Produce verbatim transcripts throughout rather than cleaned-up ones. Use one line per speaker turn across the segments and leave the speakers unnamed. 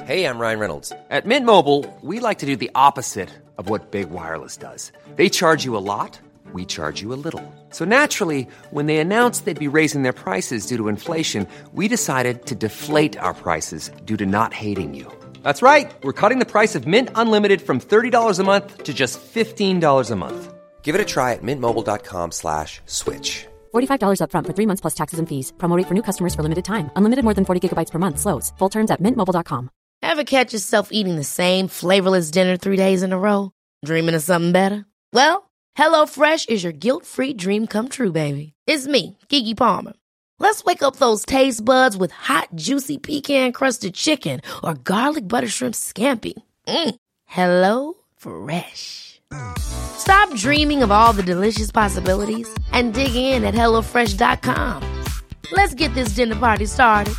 Hey, I'm Ryan Reynolds. At Mint Mobile, we like to do the opposite of what Big Wireless does. They charge you a lot, we charge you a little. So naturally, when they announced they'd be raising their prices due to inflation, we decided to deflate our prices due to not hating you. That's right. We're cutting the price of Mint Unlimited from thirty dollars a month to just fifteen dollars a month. Give it a try at mintmobile.com slash switch.
forty-five dollars up front for three months plus taxes and fees. Promo rate for new customers for limited time. Unlimited more than forty gigabytes per month. Slows full terms at mint mobile dot com.
Ever catch yourself eating the same flavorless dinner three days in a row? Dreaming of something better? Well, HelloFresh is your guilt-free dream come true, baby. It's me, Keke Palmer. Let's wake up those taste buds with hot, juicy pecan-crusted chicken or garlic butter shrimp scampi. Mm. Hello Fresh. Stop dreaming of all the delicious possibilities and dig in at hello fresh dot com. Let's get this dinner party started.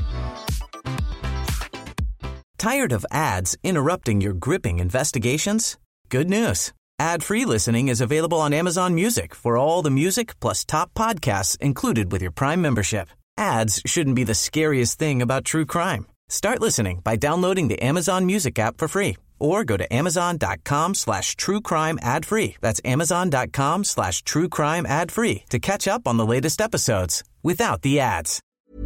Tired of ads interrupting your gripping investigations? Good news. Ad-free listening is available on Amazon Music for all the music plus top podcasts included with your Prime membership. Ads shouldn't be the scariest thing about true crime. Start listening by downloading the Amazon Music app for free or go to amazon.com slash true crime ad free. That's amazon.com slash true crime ad free to catch up on the latest episodes without the ads.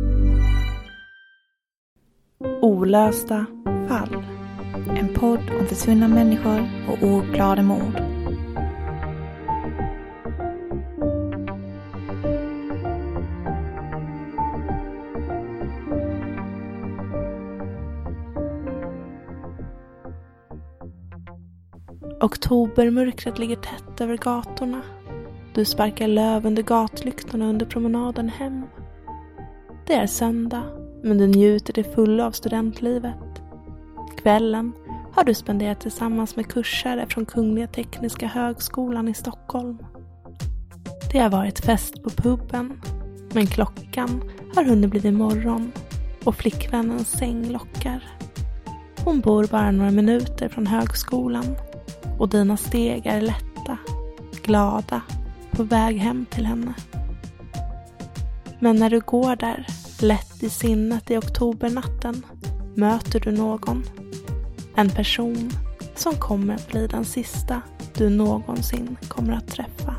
Olösta fall. En podd om försvunna människor och ouppklarade mord. Oktobermörkret ligger tätt över gatorna. Du sparkar löv under gatlyktorna under promenaden hem. Det är söndag, men du njuter till fulla av studentlivet. Kvällen har du spenderat tillsammans med kursare från Kungliga Tekniska högskolan i Stockholm. Det har varit fest på puben, men klockan har hunnit bli morgon och flickvännens säng lockar. Hon bor bara några minuter från högskolan och dina steg är lätta, glada, på väg hem till henne. Men när du går där, lätt i sinnet i oktobernatten, möter du någon. En person som kommer att bli den sista du någonsin kommer att träffa.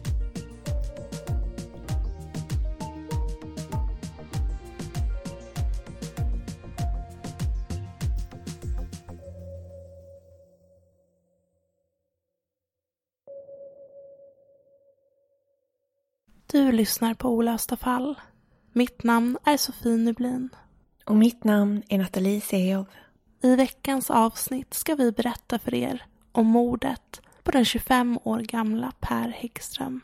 Du lyssnar på Olösta fall. Mitt namn är Sofie Nublin.
Och mitt namn är Nathalie Seov.
I veckans avsnitt ska vi berätta för er om mordet på den tjugofem år gamla Per Häggström.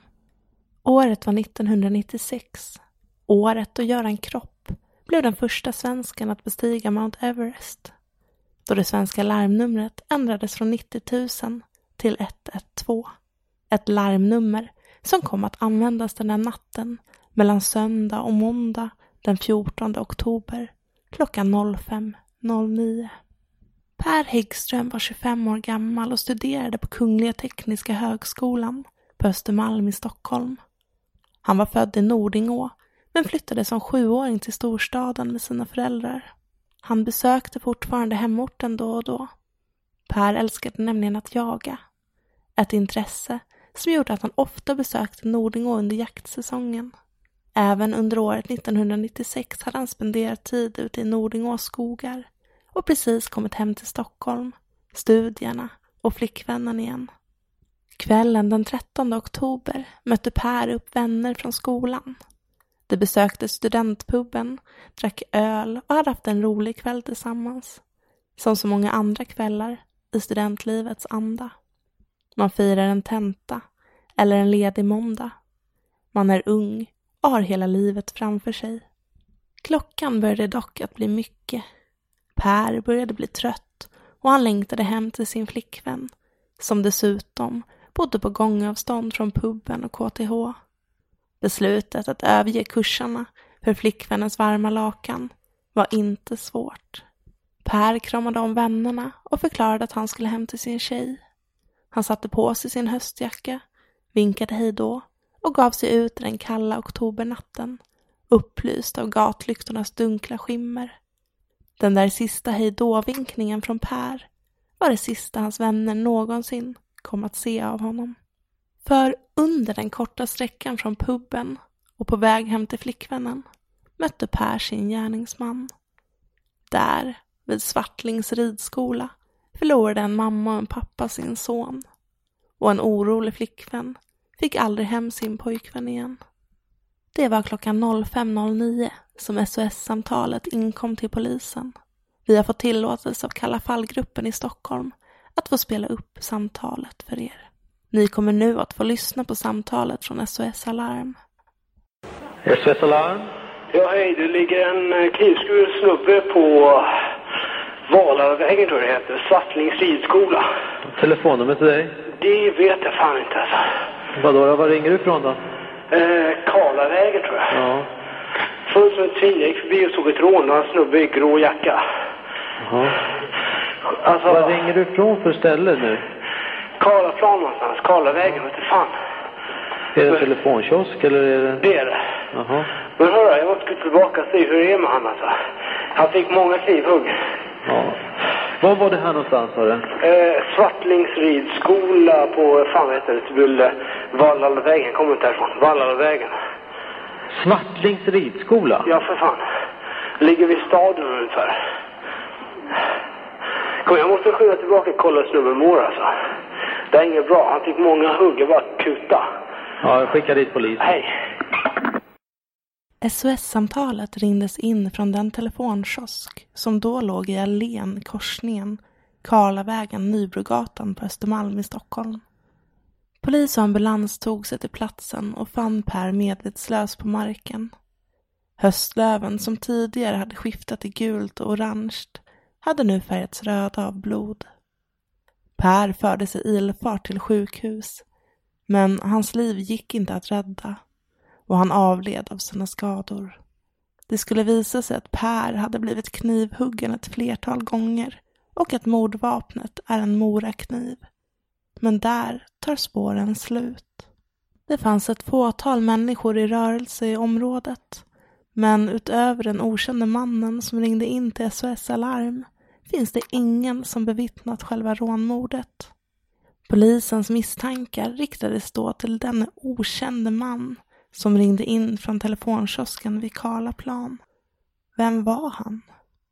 Året var nittonhundranittiosex. Året då Göran Kropp blev den första svensken att bestiga Mount Everest. Då det svenska larmnumret ändrades från nittio tusen till ett ett två. Ett larmnummer som kom att användas den här natten mellan söndag och måndag den fjortonde oktober klockan fem noll nio. Per Häggström var tjugofem år gammal och studerade på Kungliga Tekniska högskolan på Östermalm i Stockholm. Han var född i Nordingå men flyttade som sjuåring till storstaden med sina föräldrar. Han besökte fortfarande hemorten då och då. Per älskade nämligen att jaga. Ett intresse som gjorde att han ofta besökte Nordingå under jaktsäsongen. Även under året nittonhundranittiosex hade han spenderat tid ute i Nordingås skogar och precis kommit hem till Stockholm, studierna och flickvännen igen. Kvällen den trettonde oktober mötte Per upp vänner från skolan. De besökte studentpuben, drack öl och hade haft en rolig kväll tillsammans. Som så många andra kvällar i studentlivets anda. Man firar en tenta eller en ledig måndag. Man är ung och har hela livet framför sig. Klockan började dock att bli mycket. Per började bli trött och han längtade hem till sin flickvän, som dessutom bodde på gångavstånd från puben och K T H. Beslutet att överge kursarna för flickvännens varma lakan var inte svårt. Per kramade om vännerna och förklarade att han skulle hem till sin tjej. Han satte på sig sin höstjacka, vinkade hej då och gav sig ut i den kalla oktobernatten, upplyst av gatlyktornas dunkla skimmer. Den där sista hejdå-vinkningen från Per var det sista hans vänner någonsin kom att se av honom. För under den korta sträckan från puben och på väg hem till flickvännen mötte Per sin gärningsman. Där, vid Svartlings ridskola, förlorade en mamma och en pappa sin son. Och en orolig flickvän fick aldrig hem sin pojkvän igen. Det var klockan fem noll nio som S O S-samtalet inkom till polisen. Vi har fått tillåtelse av Kalla fallgruppen i Stockholm att få spela upp samtalet för er. Ni kommer nu att få lyssna på samtalet från S O S Alarm.
S O S Alarm?
Ja, hej. Det ligger en knivskuren snubbe på Valavägen, tror jag det heter. Svartlings ridskola.
Telefonnummer till dig?
Det vet jag fan inte, alltså.
Vadå, var ringer du ifrån då?
Eh, Karlavägen, tror jag.
Ja.
Först som ett svin, jag gick förbi och såg ett rån och en snubbe i grå jacka.
Jaha.
Alltså,
var ringer du ifrån för ställe nu?
Karlaplan någonstans, Karlavägen, vet du fan.
Är det en telefonkiosk eller är det...
Det är det.
Jaha.
Men hörru, jag måste gå tillbaka och se hur det är med han, alltså. Han fick många knivhugg.
Ja. Var var det här någonstans, var det?
Eh, Svartlings ridskola på, fan vet jag, Bulle, Vallavägen, kommer inte härifrån, Vallavägen.
Svartlings ridskola?
Ja, för fan. Ligger vid stadion ungefär. Kom, jag måste skynda tillbaka och kolla snubben mår, alltså. Det är inget bra, han fick många hugg, bara kuta.
Ja, jag skickar dit polis.
Hej.
S O S-samtalet ringdes in från den telefonkiosk som då låg i allén korsningen Karlavägen, Nybrogatan på Östermalm i Stockholm. Polis och ambulans tog sig till platsen och fann Per medvetslös på marken. Höstlöven som tidigare hade skiftat i gult och orange hade nu färgats röda av blod. Per fördes i ilfart till sjukhus, men hans liv gick inte att rädda och han avled av sina skador. Det skulle visa sig att Per hade blivit knivhuggen ett flertal gånger och att mordvapnet är en morakniv. Men där tar spåren slut. Det fanns ett fåtal människor i rörelse i området, men utöver den okände mannen som ringde in till S O S Alarm finns det ingen som bevittnat själva rånmordet. Polisens misstankar riktades då till den okände man som ringde in från telefonkiosken vid Karlaplan. Vem var han?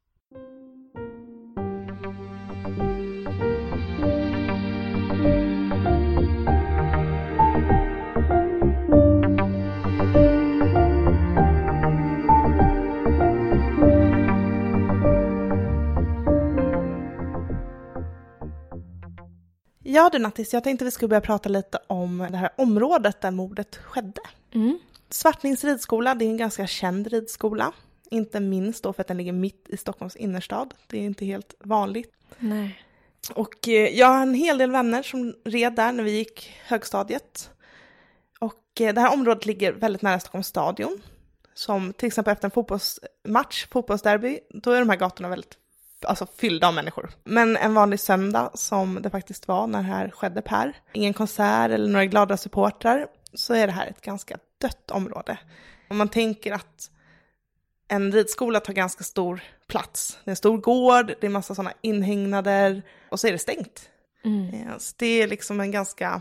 Ja du Nattis, jag tänkte vi skulle börja prata lite om det här området där mordet skedde.
Mm.
Svartlings ridskola, det är en ganska känd ridskola. Inte minst då för att den ligger mitt i Stockholms innerstad. Det är inte helt vanligt.
Nej.
Och eh, jag har en hel del vänner som red där när vi gick högstadiet. Och eh, det här området ligger väldigt nära Stockholms stadion. Som till exempel efter en fotbollsmatch, fotbollsderby, då är de här gatorna väldigt alltså, fyllda av människor. Men en vanlig söndag som det faktiskt var när det här skedde Per, ingen konsert eller några glada supportrar, så är det här ett ganska dött område. Om man tänker att en ridskola tar ganska stor plats. Det är en stor gård, det är massa sådana inhägnader och så är det stängt. Mm. Så det är liksom en ganska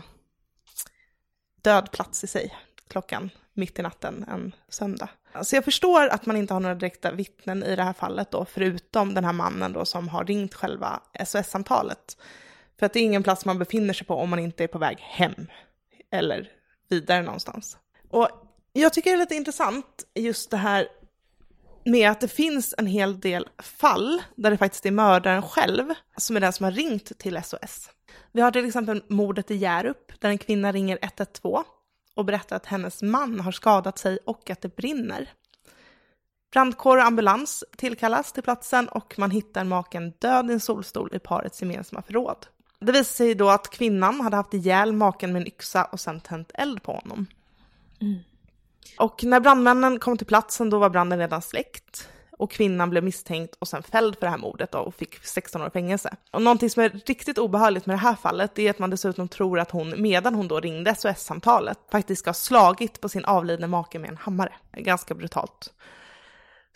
död plats i sig klockan mitt i natten en söndag. Så jag förstår att man inte har några direkta vittnen i det här fallet då, förutom den här mannen då som har ringt själva S O S-samtalet. För att det är ingen plats man befinner sig på om man inte är på väg hem eller vidare någonstans. Och jag tycker det är lite intressant just det här med att det finns en hel del fall där det faktiskt är mördaren själv som är den som har ringt till S O S. Vi har till exempel mordet i Hjärup där en kvinna ringer ett ett två och berättar att hennes man har skadat sig och att det brinner. Brandkår och ambulans tillkallas till platsen och man hittar maken död i en solstol i parets gemensamma förråd. Det visar sig då att kvinnan hade haft ihjäl maken med en yxa och sen tänt eld på honom. Mm. Och när brandmännen kom till platsen då var branden redan släckt. Och kvinnan blev misstänkt och sen fälld för det här mordet då, och fick sexton år fängelse. Och någonting som är riktigt obehagligt med det här fallet är att man dessutom tror att hon, medan hon då ringde S O S-samtalet, faktiskt ska ha slagit på sin avlidne make med en hammare. Ganska brutalt.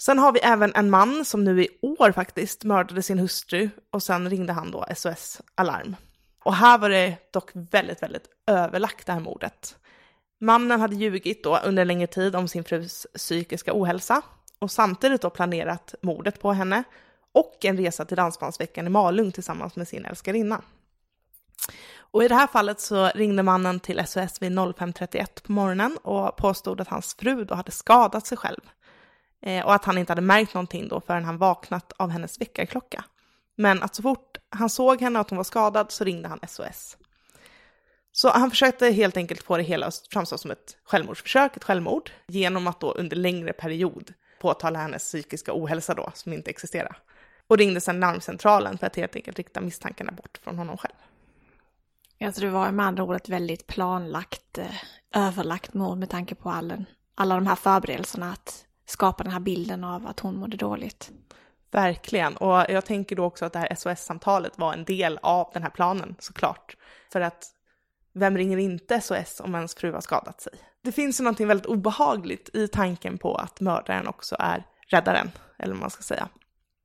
Sen har vi även en man som nu i år faktiskt mördade sin hustru och sen ringde han då S O S Alarm. Och här var det dock väldigt, väldigt överlagt det här mordet. Mannen hade ljugit då under en längre tid om sin frus psykiska ohälsa och samtidigt då planerat mordet på henne och en resa till Dansbandsveckan i Malung tillsammans med sin älskarinna. Och i det här fallet så ringde mannen till S O S vid fem trettioett på morgonen och påstod att hans fru då hade skadat sig själv. Eh, och att han inte hade märkt någonting då förrän han vaknat av hennes väckarklocka. Men att så fort han såg henne att hon var skadad så ringde han S O S. Så han försökte helt enkelt få det hela att framstå som ett självmordsförsök, ett självmord, genom att då under längre period påtala hennes psykiska ohälsa då, som inte existerar. Och ringde sedan larmcentralen för att helt enkelt rikta misstankarna bort från honom själv.
Alltså det var med andra ord ett väldigt planlagt, eh, överlagt mord med tanke på all, alla de här förberedelserna att skapa den här bilden av att hon mådde dåligt.
Verkligen, och jag tänker då också att det här S O S-samtalet var en del av den här planen såklart. För att vem ringer inte S O S om ens fru har skadat sig? Det finns ju någonting väldigt obehagligt i tanken på att mördaren också är räddaren, eller vad man ska säga.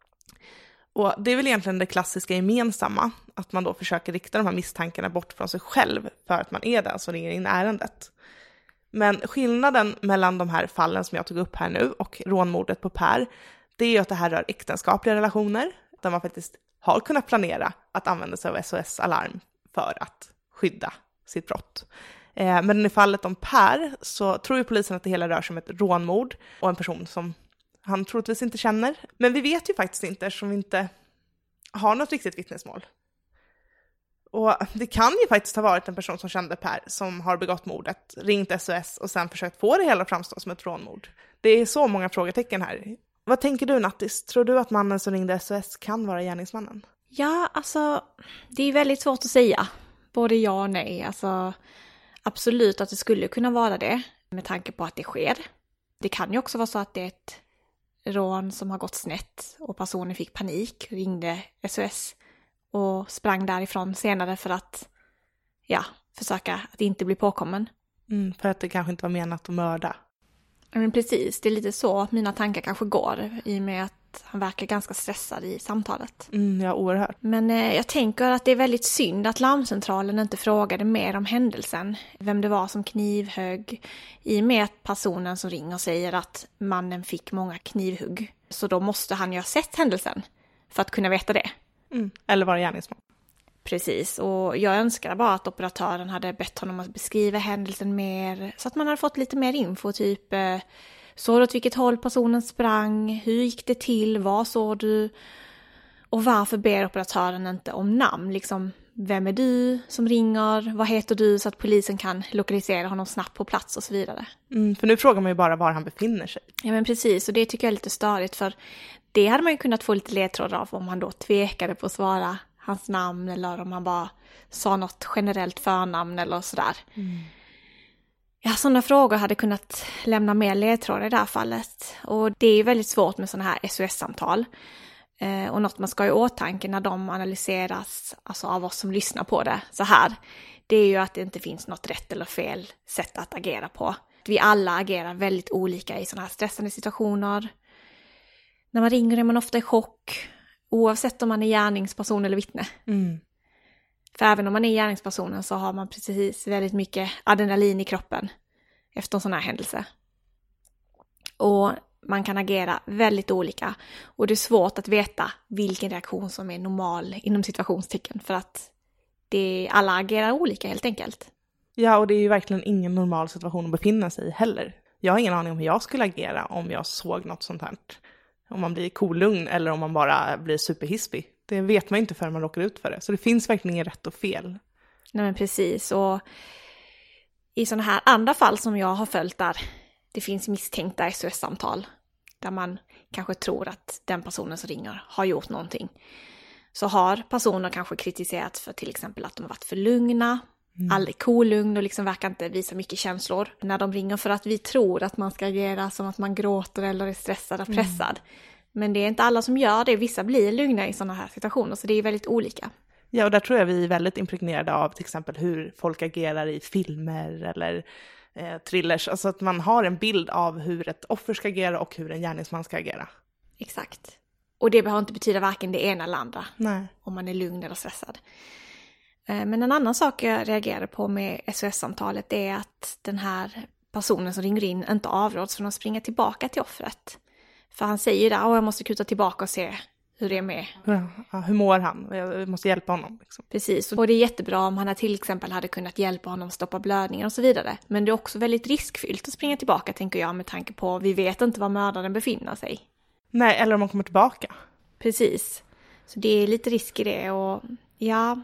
Och det är väl egentligen det klassiska gemensamma, att man då försöker rikta de här misstankarna bort från sig själv för att man är den som ringer in ärendet. Men skillnaden mellan de här fallen som jag tog upp här nu och rånmordet på Per, det är ju att det här rör äktenskapliga relationer där man faktiskt har kunnat planera att använda sig av S O S Alarm för att skydda sitt brott. Eh, men i fallet om Per så tror ju polisen att det hela rör sig om ett rånmord och en person som han troligtvis inte känner. Men vi vet ju faktiskt inte eftersom vi inte har något riktigt vittnesmål. Och det kan ju faktiskt ha varit en person som kände Per som har begått mordet, ringt S O S och sen försökt få det hela att framstå som ett rånmord. Det är så många frågetecken här. Vad tänker du, Nattis? Tror du att mannen som ringde S O S kan vara gärningsmannen?
Ja, alltså det är väldigt svårt att säga. Både ja och nej. Alltså, absolut att det skulle kunna vara det med tanke på att det sker. Det kan ju också vara så att det är ett rån som har gått snett och personen fick panik, ringde S O S och sprang därifrån senare för att ja, försöka att inte bli påkommen.
Mm, för att det kanske inte var menat att mörda.
Men precis, det är lite så mina tankar kanske går i och med att han verkar ganska stressad i samtalet.
Mm, ja, oerhört.
Men eh, jag tänker att det är väldigt synd att larmcentralen inte frågade mer om händelsen. Vem det var som knivhögg. I och med att personen som ringer säger att mannen fick många knivhugg. Så då måste han ju ha sett händelsen för att kunna veta det.
Mm, eller vara gärningsman.
Precis, och jag önskar bara att operatören hade bett honom att beskriva händelsen mer. Så att man hade fått lite mer info, typ eh, såg du åt vilket håll personen sprang, hur gick det till, vad såg du? Och varför ber operatören inte om namn, liksom vem är du som ringer, vad heter du, så att polisen kan lokalisera honom snabbt på plats och så vidare.
Mm, för nu frågar man ju bara var han befinner sig.
Ja men precis, och det tycker jag är lite störigt, för det hade man ju kunnat få lite ledtrådar av om han då tvekade på att svara hans namn eller om han bara sa något generellt förnamn eller sådär. Mm. Ja, sådana frågor hade kunnat lämna mer ledtrådar i det här fallet. Och det är väldigt svårt med sådana här S O S-samtal. Eh, och något man ska ha i åtanke när de analyseras, alltså av oss som lyssnar på det så här, det är ju att det inte finns något rätt eller fel sätt att agera på. Vi alla agerar väldigt olika i sådana här stressande situationer. När man ringer är man ofta i chock, oavsett om man är gärningsperson eller vittne. Mm. För även om man är gärningspersonen så har man precis väldigt mycket adrenalin i kroppen efter en sån här händelse. Och man kan agera väldigt olika. Och det är svårt att veta vilken reaktion som är normal inom situationstecken. För att det, alla agerar olika helt enkelt.
Ja, och det är ju verkligen ingen normal situation att befinna sig i heller. Jag har ingen aning om hur jag skulle agera om jag såg något sånt här. Om man blir kolugn eller om man bara blir superhispig. Det vet man inte förrän man råkar ut för det. Så det finns verkligen ingen rätt och fel.
Nej men precis. Och i sådana här andra fall som jag har följt där det finns misstänkta S O S-samtal. Där man kanske tror att den personen som ringer har gjort någonting. Så har personer kanske kritiserat för till exempel att de har varit för lugna. Mm. Aldrig kolugn och liksom verkar inte visa mycket känslor när de ringer, för att vi tror att man ska agera som att man gråter eller är stressad och pressad. Mm. Men det är inte alla som gör det. Vissa blir lugna i sådana här situationer, så det är väldigt olika.
Ja, och där tror jag vi är väldigt impregnerade av till exempel hur folk agerar i filmer eller eh, thrillers. Alltså att man har en bild av hur ett offer ska agera och hur en gärningsman ska agera.
Exakt. Och det behöver inte betyda varken det ena eller andra.
Nej.
Om man är lugn eller stressad. Men en annan sak jag reagerade på med S O S-samtalet är att den här personen som ringer in inte avråds från att springa tillbaka till offret. För han säger ju där, åh jag måste kuta tillbaka och se hur det är med.
Ja, hur mår han? Jag måste hjälpa honom. Liksom.
Precis, och det är jättebra om han till exempel hade kunnat hjälpa honom att stoppa blödningar och så vidare. Men det är också väldigt riskfyllt att springa tillbaka, tänker jag, med tanke på vi vet inte var mördaren befinner sig.
Nej, eller om man kommer tillbaka.
Precis, så det är lite risk i det och ja...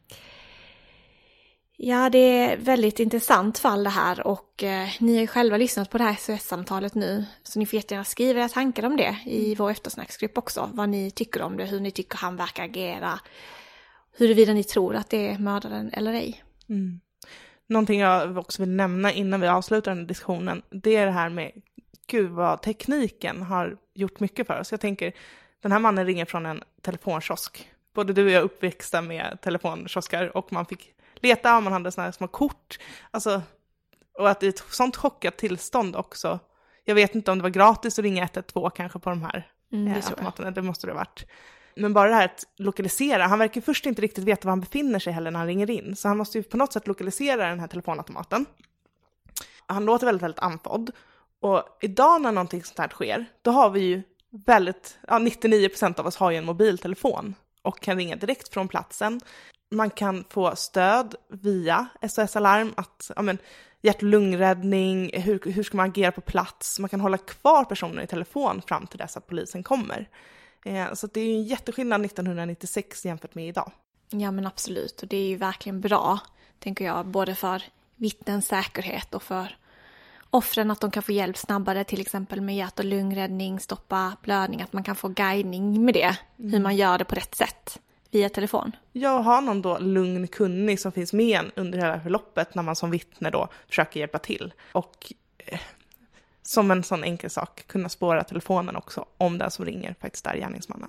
Ja, det är ett väldigt intressant fall det här och eh, ni har ju själva lyssnat på det här S O S-samtalet nu. Så ni får jättegärna skriva era tankar om det i vår eftersnacksgrupp också. Vad ni tycker om det, hur ni tycker han verkar agera. Huruvida ni tror att det är mördaren eller ej.
Mm. Någonting jag också vill nämna innan vi avslutar den här diskussionen. Det är det här med, gud vad tekniken har gjort mycket för oss. Jag tänker, den här mannen ringer från en telefonkiosk. Både du och jag är uppväxta med telefonkioskar och man fick leta om man hade såna här små kort. Alltså, och att i ett sånt chockat tillstånd också. Jag vet inte om det var gratis att ringa ett ett två kanske på de här
mm,
eh, automaterna. Det måste det ha varit. Men bara det här att lokalisera. Han verkar först inte riktigt veta var han befinner sig heller när han ringer in. Så han måste ju på något sätt lokalisera den här telefonautomaten. Han låter väldigt, väldigt andfådd. Och idag när någonting sånt här sker, då har vi ju väldigt, ja, nittionio procent av oss har ju en mobiltelefon. Och kan ringa direkt från platsen. Man kan få stöd via S O S-alarm, att ja, men, hjärt- och lungräddning, hur, hur ska man agera på plats. Man kan hålla kvar personer i telefon fram till dess att polisen kommer. Eh, så det är ju en jätteskillnad nittonhundranittiosex jämfört med idag.
Ja men absolut, och det är ju verkligen bra, tänker jag, både för vittnens säkerhet och för offren att de kan få hjälp snabbare, till exempel med hjärt- och lungräddning, stoppa blödning, att man kan få guidning med det, mm. hur man gör det på rätt sätt. Via telefon. Jag
har någon då lugn kunnig som finns med under hela förloppet när man som vittne då försöker hjälpa till. Och eh, som en sån enkel sak kunna spåra telefonen också om den som ringer faktiskt är gärningsmannen.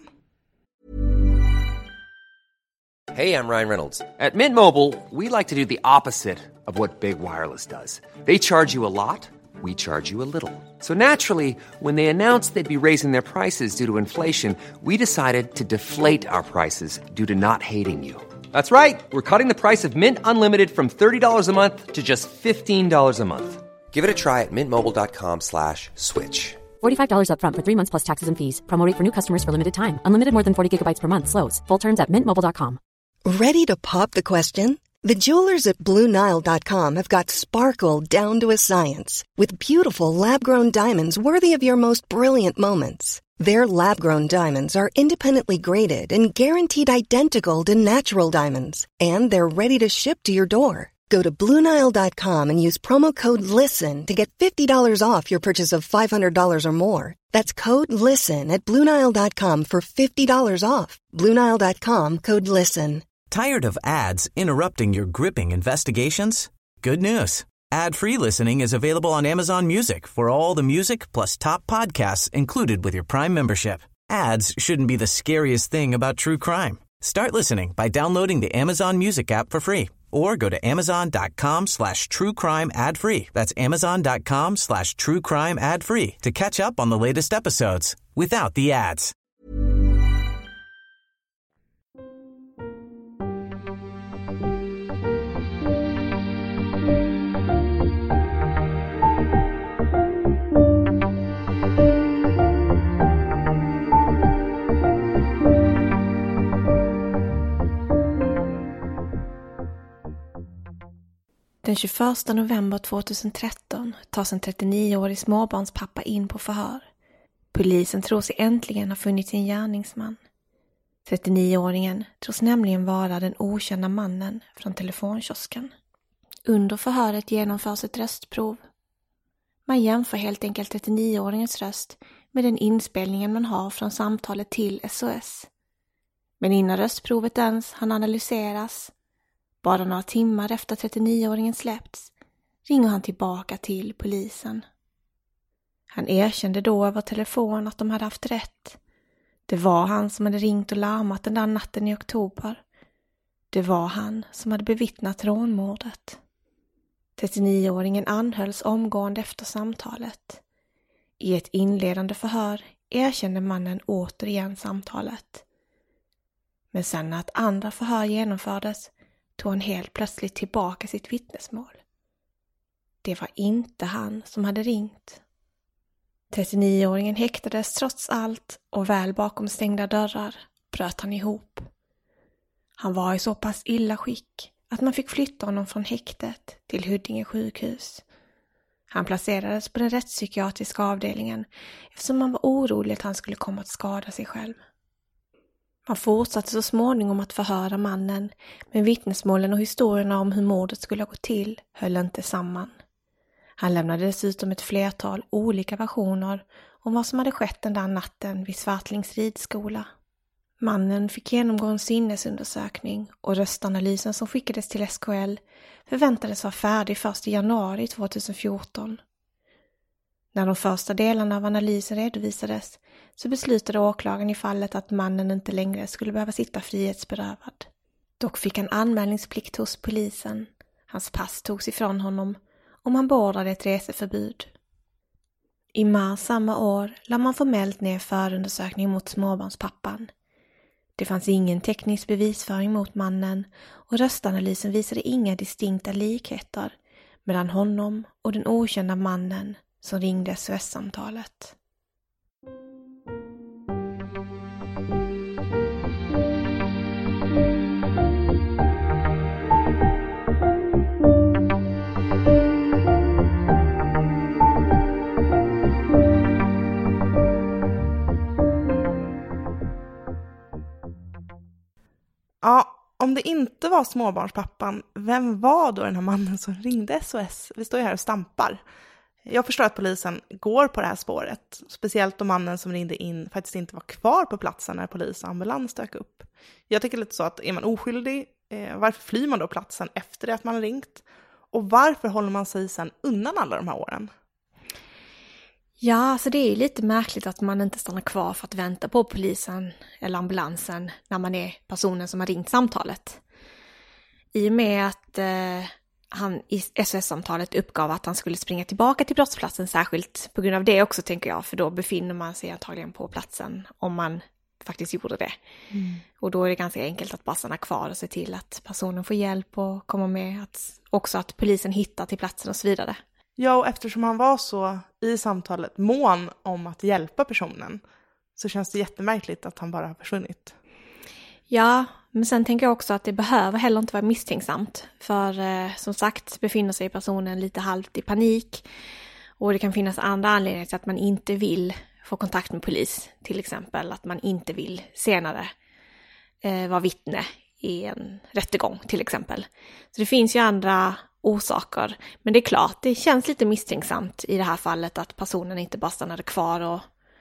Hey, I'm Ryan Reynolds. At Mint Mobile, we like to do the opposite of what Big Wireless does. They charge you a lot. We charge you a little. So naturally, when they announced they'd be raising their prices due to inflation, we decided to deflate our prices due to not hating you. That's right. We're cutting the price of Mint Unlimited from thirty dollars a month to just fifteen dollars a month. Give it a try at mintmobile.com slash switch.
forty-five dollars up front for three months plus taxes and fees. Promo rate for new customers for limited time. Unlimited more than forty gigabytes per month slows. Full terms at mint mobile dot com.
Ready to pop the question? The jewelers at Blue Nile dot com have got sparkle down to a science with beautiful lab-grown diamonds worthy of your most brilliant moments. Their lab-grown diamonds are independently graded and guaranteed identical to natural diamonds, and they're ready to ship to your door. Go to Blue Nile dot com and use promo code LISTEN to get fifty dollars off your purchase of five hundred dollars or more. That's code LISTEN at Blue Nile dot com for fifty dollars off. Blue Nile dot com, code LISTEN.
Tired of ads interrupting your gripping investigations? Good news. Ad-free listening is available on Amazon Music for all the music plus top podcasts included with your Prime membership. Ads shouldn't be the scariest thing about true crime. Start listening by downloading the Amazon Music app for free or go to amazon.com slash true crime ad free. That's amazon.com slash true crime ad free to catch up on the latest episodes without the ads.
Den tjugoförsta november tjugohundratretton tas en trettionioårig småbarnspappa in på förhör. Polisen tror sig äntligen ha funnit sin gärningsman. trettionioåringen tros nämligen vara den okända mannen från telefonkiosken. Under förhöret genomförs ett röstprov. Man jämför helt enkelt trettionioåringens röst med den inspelningen man har från samtalet till S O S. Men innan röstprovet ens han analyseras, bara några timmar efter trettionioåringen släppts, ringer han tillbaka till polisen. Han erkände då över telefon att de hade haft rätt. Det var han som hade ringt och larmat den där natten i oktober. Det var han som hade bevittnat rånmordet. trettionioåringen anhölls omgående efter samtalet. I ett inledande förhör erkände mannen återigen samtalet. Men sen när ett andra förhör genomfördes tog han helt plötsligt tillbaka sitt vittnesmål. Det var inte han som hade ringt. trettionioåringen häktades trots allt och väl bakom stängda dörrar bröt han ihop. Han var i så pass illa skick att man fick flytta honom från häktet till Huddinge sjukhus. Han placerades på den rättspsykiatriska avdelningen eftersom man var orolig att han skulle komma att skada sig själv. Man fortsatte så småningom att förhöra mannen, men vittnesmålen och historierna om hur mordet skulle ha gått till höll inte samman. Han lämnade dessutom ett flertal olika versioner om vad som hade skett den där natten vid Svartlings ridskola. Mannen fick genomgå en sinnesundersökning och röstanalysen som skickades till S K L förväntades vara färdig först i januari tjugohundrafjorton. När de första delarna av analysen redovisades så beslutade åklagaren i fallet att mannen inte längre skulle behöva sitta frihetsberövad. Dock fick han anmälningsplikt hos polisen. Hans pass togs ifrån honom och man beordrade ett reseförbud. I mars samma år la man formellt ner förundersökning mot småbarnspappan. Det fanns ingen teknisk bevisföring mot mannen och röstanalysen visade inga distinkta likheter mellan honom och den okända mannen som ringde S O S-samtalet.
Ja, om det inte var småbarnspappan, vem var då den här mannen som ringde S O S? Vi står ju här och stampar. Jag förstår att polisen går på det här spåret. Speciellt om mannen som ringde in faktiskt inte var kvar på platsen när polis och ambulans dök upp. Jag tycker lite så att är man oskyldig, eh, varför flyr man då platsen efter det att man har ringt? Och varför håller man sig sen undan alla de här åren?
Ja, alltså det är ju lite märkligt att man inte stannar kvar för att vänta på polisen eller ambulansen när man är personen som har ringt samtalet. I och med att eh, han i S O S-samtalet uppgav att han skulle springa tillbaka till brottsplatsen, särskilt på grund av det också tänker jag, för då befinner man sig antagligen på platsen om man faktiskt gjorde det. Mm. Och då är det ganska enkelt att bara stanna kvar och se till att personen får hjälp och komma med, att, också att polisen hittar till platsen och så vidare.
Ja, och eftersom han var så i samtalet mån om att hjälpa personen så känns det jättemärkligt att han bara har försvunnit.
Ja, men sen tänker jag också att det behöver heller inte vara misstänksamt. För eh, som sagt befinner sig personen lite halvt i panik. Och det kan finnas andra anledningar till att man inte vill få kontakt med polis. Till exempel att man inte vill senare eh, vara vittne i en rättegång till exempel. Så det finns ju andra orsaker. Men det är klart, det känns lite misstänksamt i det här fallet att personen inte bara stannade kvar och,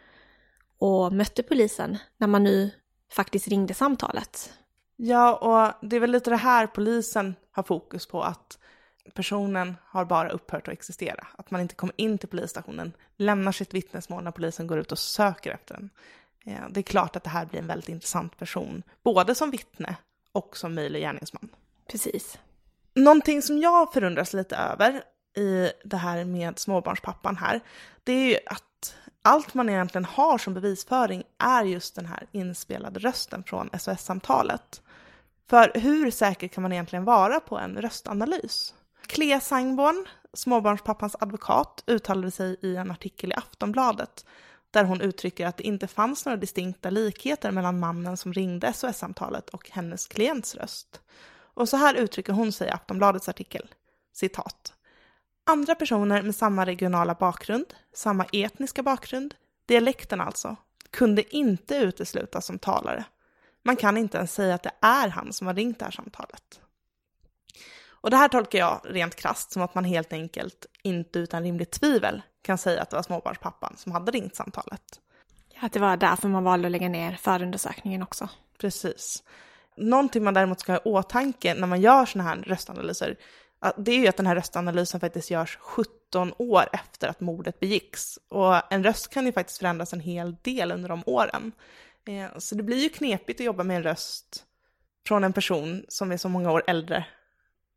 och mötte polisen när man nu faktiskt ringde samtalet.
Ja, och det är väl lite det här polisen har fokus på, att personen har bara upphört att existera. Att man inte kommer in till polisstationen, lämnar sitt vittnesmål när polisen går ut och söker efter den. Det är klart att det här blir en väldigt intressant person, både som vittne och som möjlig gärningsman.
Precis.
Någonting som jag förundras lite över i det här med småbarnspappan här, det är ju att allt man egentligen har som bevisföring är just den här inspelade rösten från S O S-samtalet. För hur säker kan man egentligen vara på en röstanalys? Clea Sangborn, småbarnspappans advokat, uttalade sig i en artikel i Aftonbladet där hon uttrycker att det inte fanns några distinkta likheter mellan mannen som ringde S O S-samtalet och hennes klients röst. Och så här uttrycker hon sig i Aftonbladets artikel, citat: andra personer med samma regionala bakgrund, samma etniska bakgrund, dialekten alltså, kunde inte uteslutas som talare. Man kan inte ens säga att det är han som har ringt det här samtalet. Och det här tolkar jag rent krasst som att man helt enkelt inte utan rimligt tvivel kan säga att det var småbarnspappan som hade ringt samtalet.
Ja, att det var därför man valde att lägga ner förundersökningen också.
Precis. Någonting man däremot ska ha i åtanke när man gör såna här röstanalyser, det är ju att den här röstanalysen faktiskt görs sjutton år efter att mordet begicks. Och en röst kan ju faktiskt förändras en hel del under de åren. Så det blir ju knepigt att jobba med en röst från en person som är så många år äldre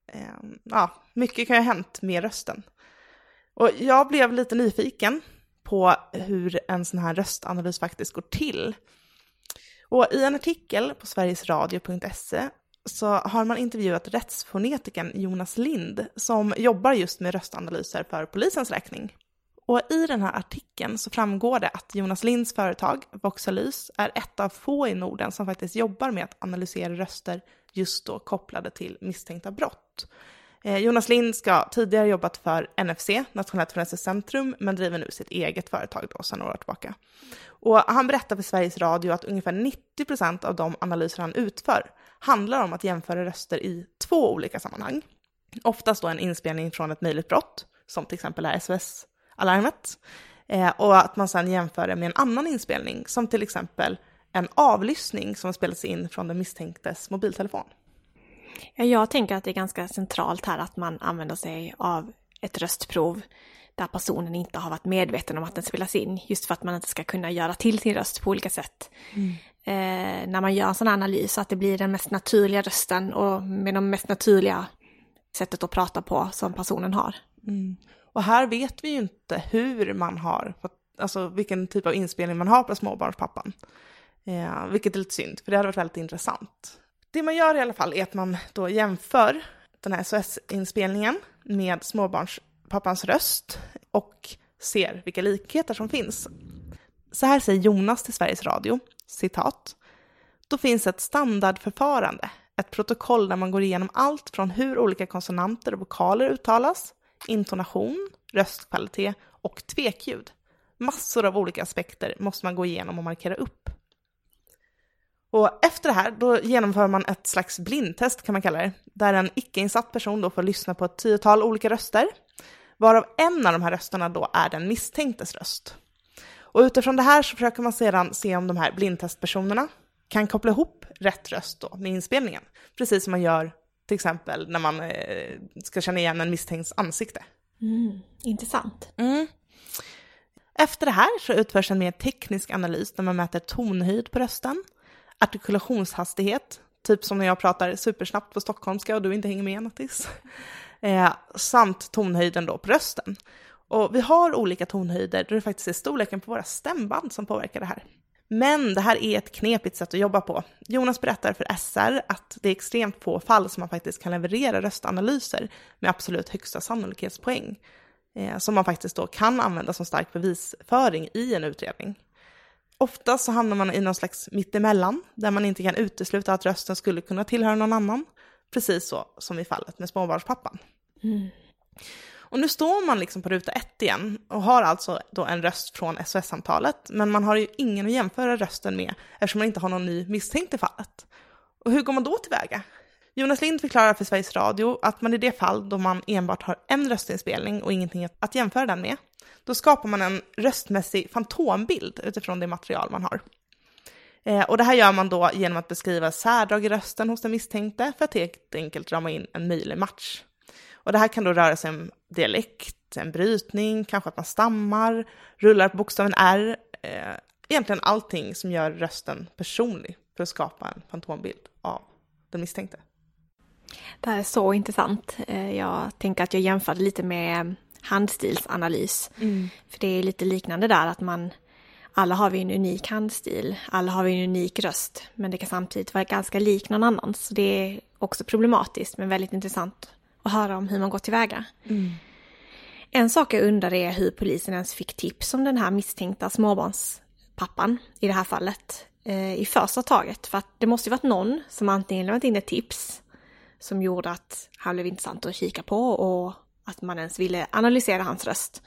Eh, ja, mycket kan ju ha hänt med rösten. Och jag blev lite nyfiken på hur en sån här röstanalys faktiskt går till. Och i en artikel på sverigesradio punkt se så har man intervjuat rättsfonetikern Jonas Lind som jobbar just med röstanalyser för polisens räkning. Och i den här artikeln så framgår det att Jonas Linds företag, Voxalys, är ett av få i Norden som faktiskt jobbar med att analysera röster just då kopplade till misstänkta brott. Eh, Jonas Lind ska tidigare jobbat för N F C, Nationellt forensiskt centrum, men driver nu sitt eget företag då sedan några år tillbaka. Och han berättar för Sveriges Radio att ungefär nittio procent av de analyser han utför handlar om att jämföra röster i två olika sammanhang. Oftast då en inspelning från ett möjligt brott, som till exempel är S O S-alarmet. Eh, och att man sedan jämför det med en annan inspelning, som till exempel en avlyssning som spelas in från den misstänktes mobiltelefon.
Ja, jag tänker att det är ganska centralt här att man använder sig av ett röstprov där personen inte har varit medveten om att den spelas in, just för att man inte ska kunna göra till sin röst på olika sätt. Mm. Eh, när man gör en sån analys, så att det blir den mest naturliga rösten och med de mest naturliga sättet att prata på som personen har.
Mm. Och här vet vi ju inte hur man har, alltså vilken typ av inspelning man har på småbarnspappan. Eh, vilket är lite synd, för det hade varit väldigt intressant. Det man gör i alla fall är att man då jämför den här S O S-inspelningen med småbarnspappans röst och ser vilka likheter som finns. Så här säger Jonas till Sveriges Radio, citat: "Då finns ett standardförfarande, ett protokoll där man går igenom allt från hur olika konsonanter och vokaler uttalas, intonation, röstkvalitet och tvekljud. Massor av olika aspekter måste man gå igenom och markera upp. Och efter det här då genomför man ett slags blindtest kan man kalla det, där en icke-insatt person då får lyssna på ett tiotal olika röster, varav en av de här rösterna då är den misstänktes röst. Och utifrån det här så försöker man sedan se om de här blindtestpersonerna kan koppla ihop rätt röst då med inspelningen, precis som man gör till exempel när man eh, ska känna igen en misstänkts ansikte.
Mm, intressant.
Mm. Efter det här så utförs en mer teknisk analys där man mäter tonhöjd på rösten, artikulationshastighet, typ som när jag pratar supersnabbt på stockholmska och du inte hänger med Nattis, eh, samt tonhöjden då på rösten. Och vi har olika tonhöjder där det faktiskt är storleken på våra stämband som påverkar det här. Men det här är ett knepigt sätt att jobba på. Jonas berättar för S R att det är extremt få fall som man faktiskt kan leverera röstanalyser med absolut högsta sannolikhetspoäng, eh, som man faktiskt då kan använda som stark bevisföring i en utredning. Ofta så hamnar man i någon slags mittemellan där man inte kan utesluta att rösten skulle kunna tillhöra någon annan, precis så som i fallet med småbarnspappan. Mm. Och nu står man liksom på ruta ett igen och har alltså då en röst från S O S-samtalet, men man har ju ingen att jämföra rösten med eftersom man inte har någon ny misstänkt i fallet. Och hur går man då tillväga? Jonas Lind förklarar för Sveriges Radio att man i det fall då man enbart har en röstinspelning och ingenting att jämföra den med, då skapar man en röstmässig fantombild utifrån det material man har. Eh, och det här gör man då genom att beskriva särdrag i rösten hos den misstänkte för att helt enkelt rama in en möjlig match. Och det här kan då röra sig om dialekt, en brytning, kanske att man stammar, rullar på bokstaven R. Eh, egentligen allting som gör rösten personlig för att skapa en fantombild av den misstänkte.
Det här är så intressant. Jag tänker att jag jämför lite med handstilsanalys. Mm. För det är lite liknande där att man, alla har vi en unik handstil, alla har vi en unik röst, men det kan samtidigt vara ganska lik någon annan. Så det är också problematiskt men väldigt intressant att höra om hur man går tillväga. Mm. En sak jag undrar är hur polisen ens fick tips om den här misstänkta småbarnspappan i det här fallet eh, i första taget. För att det måste ju varit någon som antingen lämnat in ett tips som gjorde att han blev intressant att kika på och att man ens ville analysera hans röst.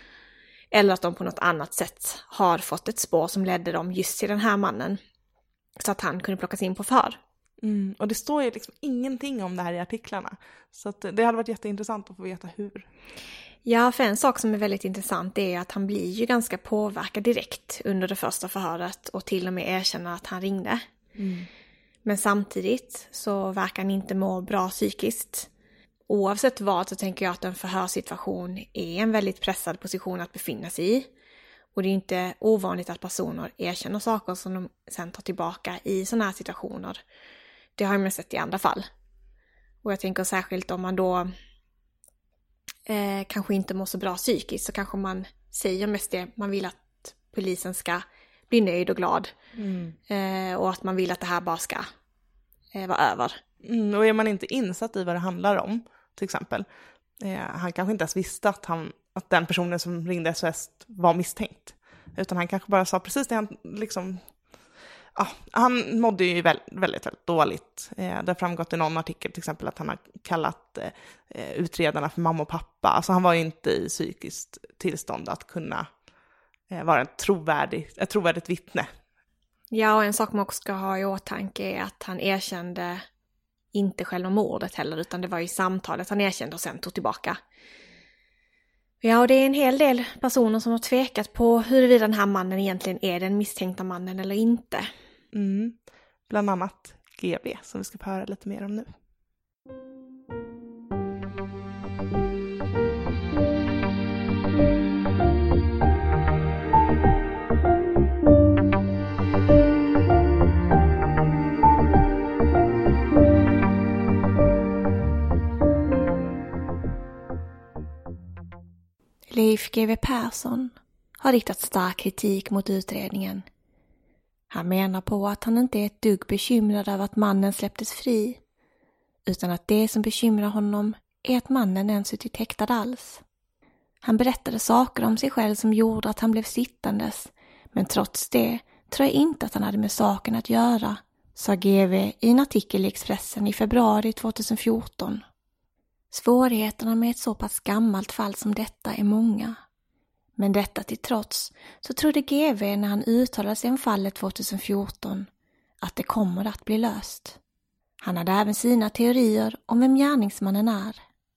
Eller att de på något annat sätt har fått ett spår som ledde dem just till den här mannen så att han kunde plockas in på förhör.
Mm, och det står ju liksom ingenting om det här i artiklarna. Så att det hade varit jätteintressant att få veta hur.
Ja, för en sak som är väldigt intressant är att han blir ju ganska påverkad direkt under det första förhöret och till och med erkänner att han ringde. Mm. Men samtidigt så verkar han inte må bra psykiskt. Oavsett vad så tänker jag att en förhörssituation är en väldigt pressad position att befinna sig i. Och det är inte ovanligt att personer erkänner saker som de sen tar tillbaka i sådana här situationer. Det har man sett i andra fall. Och jag tänker särskilt om man då eh, kanske inte mår så bra psykiskt, så kanske man säger mest det. Man vill att polisen ska bli nöjd och glad. Mm. Eh, och att man vill att det här bara ska eh, vara över.
Mm, och är man inte insatt i vad det handlar om, till exempel. Eh, han kanske inte ens visste att, han, att den personen som ringde S O S var misstänkt. Utan han kanske bara sa precis det han liksom... Ja, han mådde ju väldigt, väldigt, väldigt dåligt. Eh, det har framgått i någon artikel till exempel att han har kallat eh, utredarna för mamma och pappa. Alltså han var ju inte i psykiskt tillstånd att kunna eh, vara en trovärdig, ett trovärdigt vittne.
Ja, och en sak man också ska ha i åtanke är att han erkände inte själva mordet heller, utan det var ju samtalet han erkände och sen tog tillbaka. Ja, och det är en hel del personer som har tvekat på huruvida den här mannen egentligen är den misstänkta mannen eller inte.
Mm. Bland annat G V som vi ska få höra lite mer om nu.
Leif G W Persson har riktat stark kritik mot utredningen. Han menar på att han inte är ett dugg bekymrad över att mannen släpptes fri, utan att det som bekymrar honom är att mannen ens suttit häktad alls. Han berättade saker om sig själv som gjorde att han blev sittandes, men trots det tror jag inte att han hade med saken att göra, sa G W i en artikel i Expressen i februari tjugohundrafjorton. Svårigheterna med ett så pass gammalt fall som detta är många. Men detta till trots så trodde G W när han uttalade sig om fallet tjugohundrafjorton att det kommer att bli löst. Han hade även sina teorier om vem gärningsmannen är.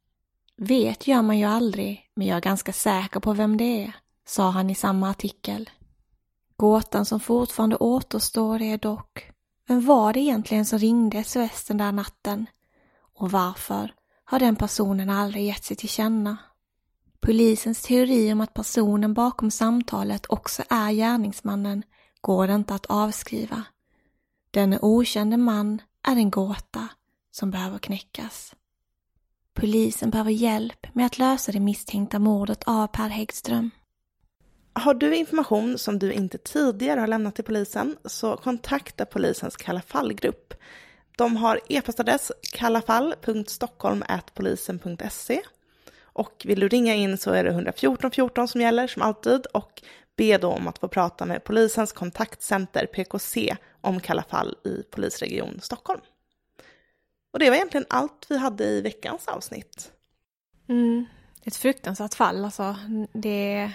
Vet gör man ju aldrig, men jag är ganska säker på vem det är, sa han i samma artikel. Gåtan som fortfarande återstår är dock, vem var det egentligen som ringde S O S den där natten? Och varför har den personen aldrig gett sig till känna? Polisens teori om att personen bakom samtalet också är gärningsmannen går det inte att avskriva. Den okände man är en gåta som behöver knäckas. Polisen behöver hjälp med att lösa det misstänkta mordet av Per Häggström.
Har du information som du inte tidigare har lämnat till polisen så kontakta polisens Kalla fallgrupp. De har e-postadress kallafall punkt stockholm at polisen punkt se. Och vill du ringa in så är det ett fjorton fjorton som gäller som alltid, och be då om att få prata med polisens kontaktcenter P K C om Kalla fall i polisregion Stockholm. Och det var egentligen allt vi hade i veckans avsnitt.
Mm, ett fruktansvärt fall alltså. Det är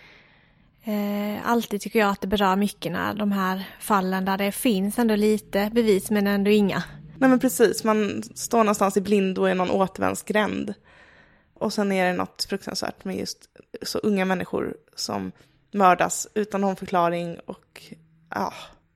eh, alltid tycker jag att det berör mycket när de här fallen där det finns ändå lite bevis men ändå inga.
Nej men precis, man står någonstans i blindo i någon återvändsgränd. Och sen är det något fruktansvärt med just så unga människor som mördas utan någon förklaring. Och ja,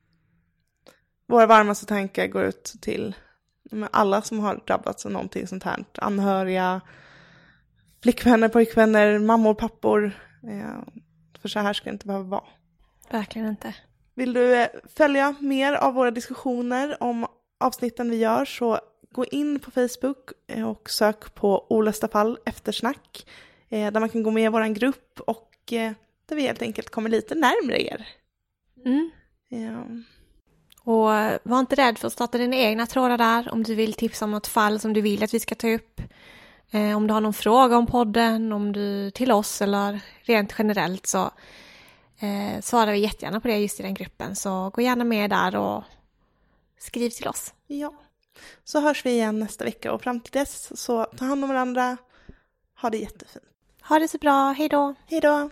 våra varmaste tankar går ut till alla som har drabbats av någonting sånt här. Anhöriga, flickvänner, pojkvänner, mammor, pappor. Ja, för så här ska det inte behöva vara.
Verkligen inte.
Vill du följa mer av våra diskussioner om avsnitten vi gör så gå in på Facebook och sök på Olösta fall eftersnack där man kan gå med i vår grupp och där vi helt enkelt kommer lite närmare er.
Mm.
Ja.
Och var inte rädd för att starta dina egna trådar där om du vill tipsa om något fall som du vill att vi ska ta upp. Eh, om du har någon fråga om podden, om du till oss eller rent generellt så eh, svarar vi jättegärna på det just i den gruppen. Så gå gärna med där och skriv till oss.
Ja. Så hörs vi igen nästa vecka och fram till dess så ta hand om varandra. Ha det jättefint.
Ha det så bra. Hej då.
Hej då.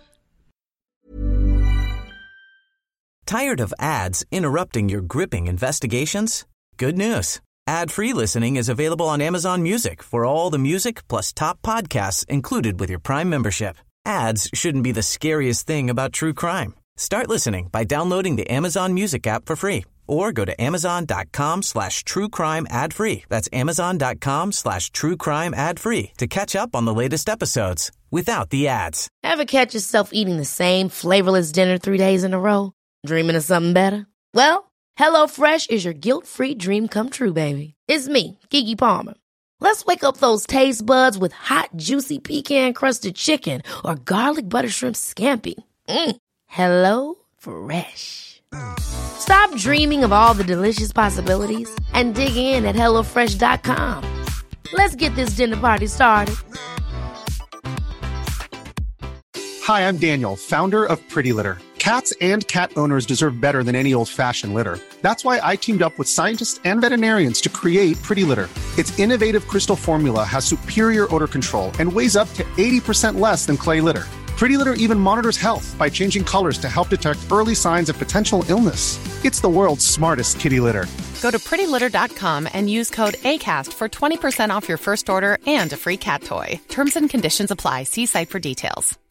Tired of ads interrupting your gripping investigations? Good news. Ad-free listening is available on Amazon Music for all the music plus top podcasts included with your Prime membership. Ads shouldn't be the scariest thing about true crime. Start listening by downloading the Amazon Music app for free or go to amazon.com slash true crime ad free. That's amazon.com slash true crime ad free to catch up on the latest episodes without the ads.
Ever catch yourself eating the same flavorless dinner three days in a row? Dreaming of something better? Well, HelloFresh is your guilt-free dream come true, baby. It's me, Keke Palmer. Let's wake up those taste buds with hot, juicy pecan-crusted chicken or garlic butter shrimp scampi. Mm. Hello Fresh. Stop dreaming of all the delicious possibilities and dig in at hello fresh dot com. Let's get this dinner party started.
Hi, I'm Daniel, founder of Pretty Litter. Cats and cat owners deserve better than any old-fashioned litter. That's why I teamed up with scientists and veterinarians to create Pretty Litter. Its innovative crystal formula has superior odor control and weighs up to eighty percent less than clay litter. Pretty Litter even monitors health by changing colors to help detect early signs of potential illness. It's the world's smartest kitty litter.
Go to pretty litter dot com and use code ACAST for twenty percent off your first order and a free cat toy. Terms and conditions apply. See site for details.